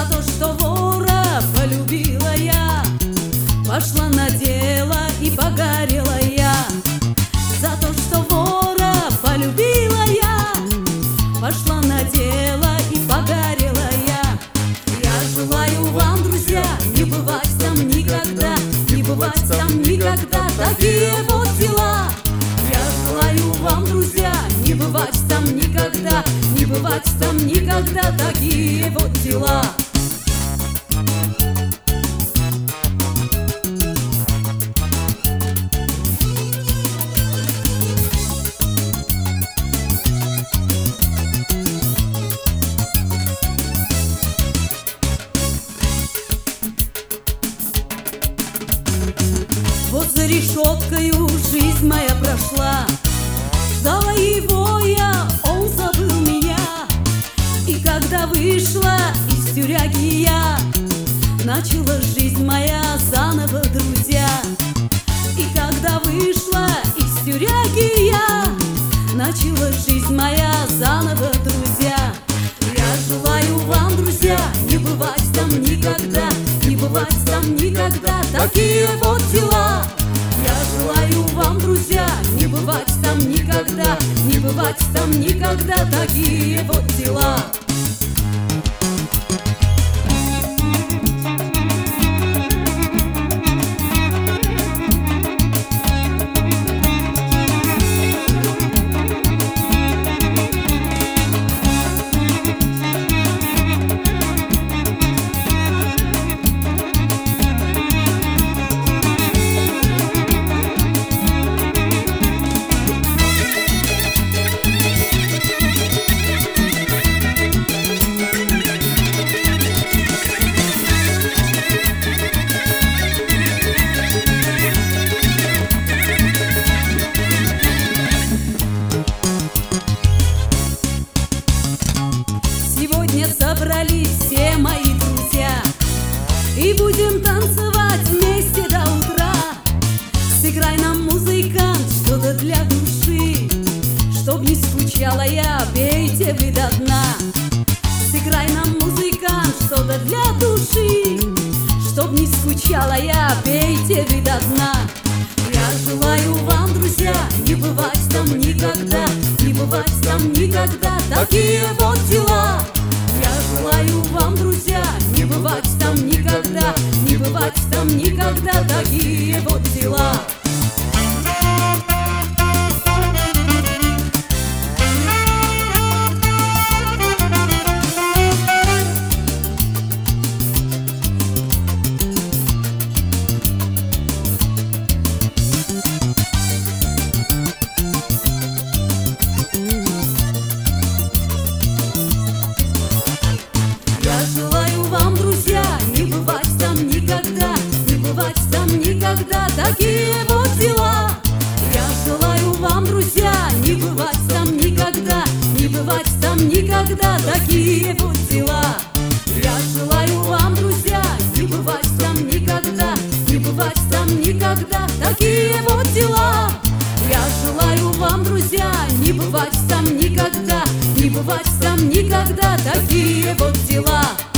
За то, что вора полюбила я, пошла на дело и погорела я. За то, что вора полюбила я, пошла на дело и погорела я. Я желаю вам, друзья, не бывать там никогда, не бывать там никогда, такие вот дела. Я желаю вам, друзья, не бывать там никогда, не бывать там никогда, такие вот дела. Вот за решеткою жизнь моя прошла, ждала его я, он забыл меня. И когда вышла из тюряги я, начала жизнь моя заново, друзья. И когда вышла из тюряги я, начала жизнь моя заново, друзья. Я желаю вам, друзья, не бывать там никогда, не бывать там никогда, такие вот дела. Я желаю вам, друзья, не бывать там никогда, не бывать там никогда, такие вот дела. Сегодня собрались все мои друзья и будем танцевать вместе до утра. Сыграй нам, музыкант, что-то для души, чтоб не скучала я, пейте вы до дна. Сыграй нам, музыкант, что-то для души, чтоб не скучала я, пейте вы до дна. Я желаю вам, друзья, не бывать там никогда, не бывать там никогда, такие вот дела. Я желаю вам, друзья, не бывать там никогда, не бывать там никогда, такие вот дела. Я желаю вам, друзья, не бывать там никогда, не бывать там никогда, такие вот дела. Я желаю вам, друзья, не бывать там никогда, не бывать там никогда, такие вот дела. Я желаю вам, друзья, не бывать там никогда, не бывать там никогда, такие вот дела. Я желаю вам, друзья, не бывать там никогда, не бывать там никогда, такие вот дела.